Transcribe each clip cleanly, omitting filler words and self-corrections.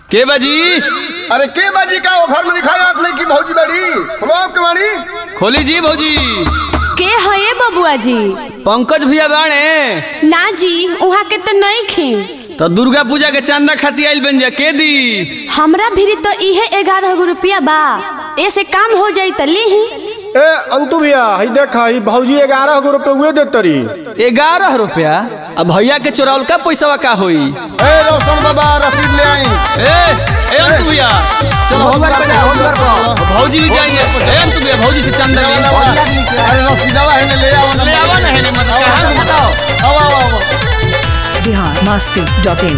के बाजी? अरे के बाजी का वो घर में दिखाई आप नहीं की भौजी बड़ी खोलो आपके वाणी खोली जी भौजी। के है बबुआ जी? पंकज भैया बाणे ना जी वहाँ के तो नहीं खे। तो दुर्गा पूजा के चंदा खाती आइल बन जा के दी। हमरा भी तो इहे 11 रुपया बा, ऐसे काम हो जाई त लीही। ए अंतु भैया ही देखा ही भौजी 11 रुपये हुए देतरी। 11 रुपया? अब भैया के चोरावल का पैसा का होई? ए रोशन बाबा रसीद ले आई। ए अंतु भैया चलो भौजी भी जाएंगे। ए अंतु भैया भौजी से चंदा ले। अरे रसीदवा है ले आओ ले आवा ना है मत कहां से बताओ। आओ biharmasti.in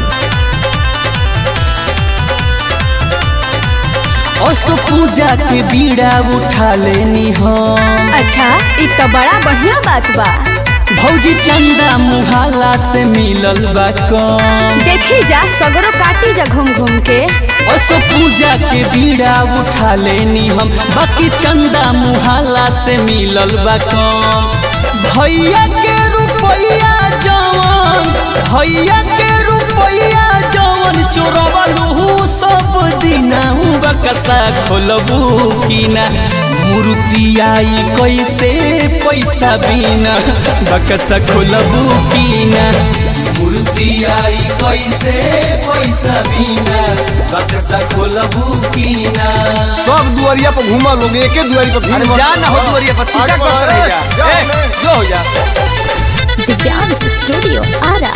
असो पूजा के बीड़ा उठा लेनी हम। अच्छा इ तो बड़ा बढ़िया बात बा। भौजी चंदा मुहाला से मिलल बा कम। देखी जा सगरो काटी जा घूम घूम के। असो पूजा के बीड़ा उठा लेनी हम, बाकी चंदा मुहाला से मिलल बा कम। भैया के रुपया जवन, भैया के रुपया जवन चोरवलू सब दिना बकसा खोलबू की ना। मूर्ति आई कैसे पैसा बिना बकसा खोलबू की ना। मूर्ति आई कैसे पैसा बिना बकसा खोलबू की ना। सब दुआरिया पर घूमा लोग एक दुआरी पर अरे जा ना हो दुआरिया पर चिका करते रह जा। ए जो हो जा। दिव्यांश स्टूडियो आरा।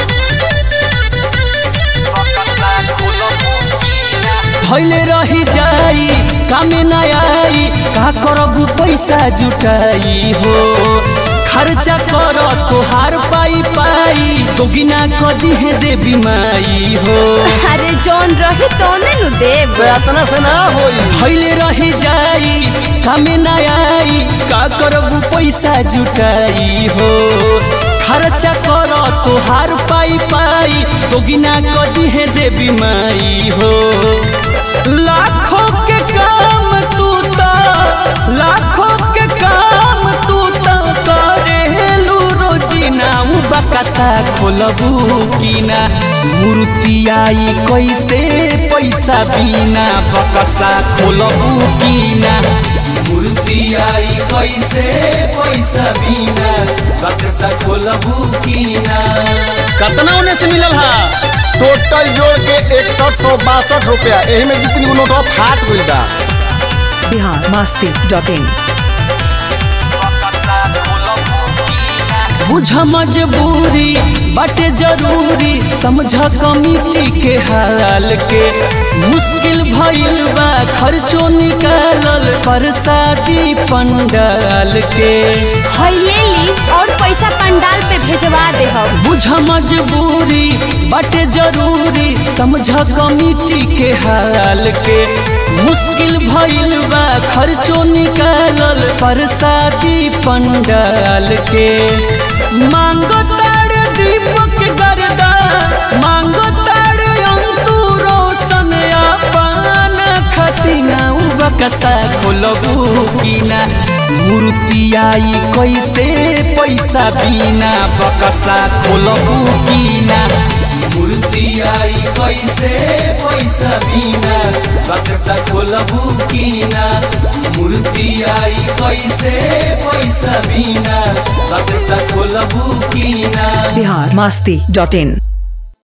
भैले रही जाई कामे न आई, का करबू पैसा जुटाई हो। खर्चा कर तोहार पाई पाई दोगिना कदी है देवी माई हो। अरे जौन रही तो नहीं देव। तो इतना से ना होई। भैले रही जाई कामे न आई, का करबू पैसा जुटाई हो। खर्चा कर तोहार पाई पाई दोगिना कदी है देवी माई हो। लाखों के काम तू ता, लाखों के काम तू ता करेलू रोजीना। बकसा खोलबू की ना। मूर्ति आई कैसे पैसा बिना बकसा खोलबू की ना। मूर्ति आई कैसे पैसा बिना बकसा खोलबू की ना। कितना उन्हें से मिलल हा? टोटल जोड़ के 6162 रुपया। यही में जितनी नोटवा फाट गइल बा। biharmasti.in बुझ मजबूरी बाटे जरूरी, समझ कमिटी के हाल के। मुश्किल भइल बा खर्चो निकालल प्रसादी पंडाल के। है ले ली और पैसा पंडाल पे भेजवा दे हो। बुझ मजबूरी बाटे जरूरी, समझ कमिटी के हाल के। मुश्किल भइल बा खर्चो निकालल प्रसादी पंडाल के। मांगो तारे दीपक गर्दा, मांगो तारे अंतु रोशन अपन खतिना। बकसा खोलबू की ना। मूर्ति आई कैसे पैसा बिना बकसा खोलबू की ना। मूर्ति आई कैसे पैसा बिना बकसा खोलबू की ना। मूर्ति आई कैसे पैसा बिना बकसा खोलबू की ना। biharmasti.in